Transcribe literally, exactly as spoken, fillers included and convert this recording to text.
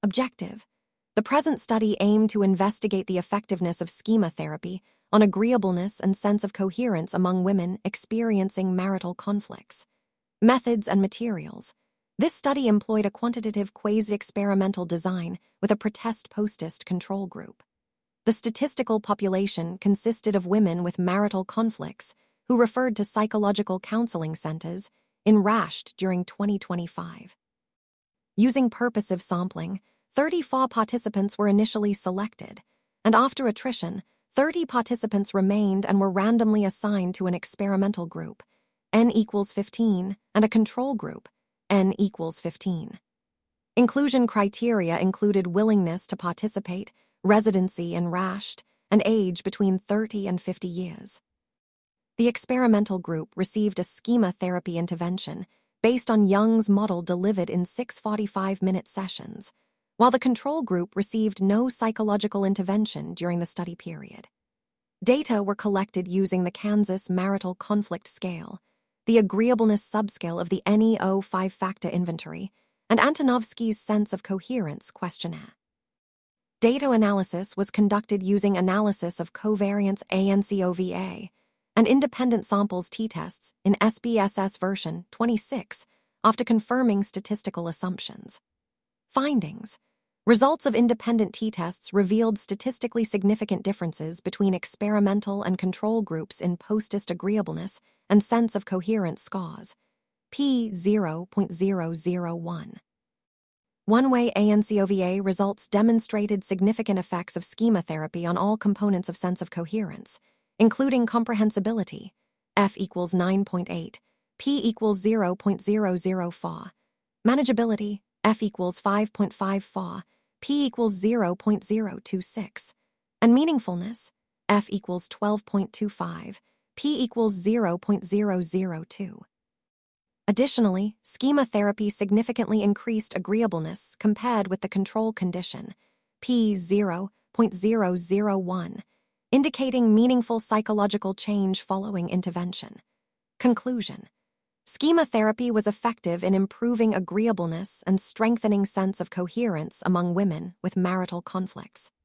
Objective. The present study aimed to investigate the effectiveness of schema therapy on agreeableness and sense of coherence among women experiencing marital conflicts. Methods and materials. This study employed a quantitative quasi-experimental design with a pretest-postest control group. The statistical population consisted of women with marital conflicts who referred to psychological counseling centers in Rasht during twenty twenty-five. Using purposive sampling, thirty-four participants were initially selected, and after attrition, thirty participants remained and were randomly assigned to an experimental group, N equals fifteen, and a control group, N equals fifteen. Inclusion criteria included willingness to participate, residency in Rasht, and age between thirty and fifty years. The experimental group received a schema therapy intervention based on Young's model delivered in six forty-five-minute sessions, while the control group received no psychological intervention during the study period. Data were collected using the Kansas Marital Conflict Scale, the Agreeableness Subscale of the N E O five-factor inventory, and Antonovsky's Sense of Coherence questionnaire. Data analysis was conducted using analysis of covariance ANCOVA and independent samples t-tests in S B S S version twenty-six after confirming statistical assumptions. Findings. Results of independent t-tests revealed statistically significant differences between experimental and control groups in postest agreeableness and sense of coherence scores, p zero point zero zero one. One-way ANCOVA results demonstrated significant effects of schema therapy on all components of sense of coherence, including comprehensibility, F equals nine point eight, P equals zero point zero zero four, manageability, F equals five point five four, P equals zero point zero two six, and meaningfulness, F equals twelve point two five, P equals zero point zero zero two. Additionally, schema therapy significantly increased agreeableness compared with the control condition, P zero point zero zero one, indicating meaningful psychological change following intervention. Conclusion. Schema therapy was effective in improving agreeableness and strengthening sense of coherence among women with marital conflicts.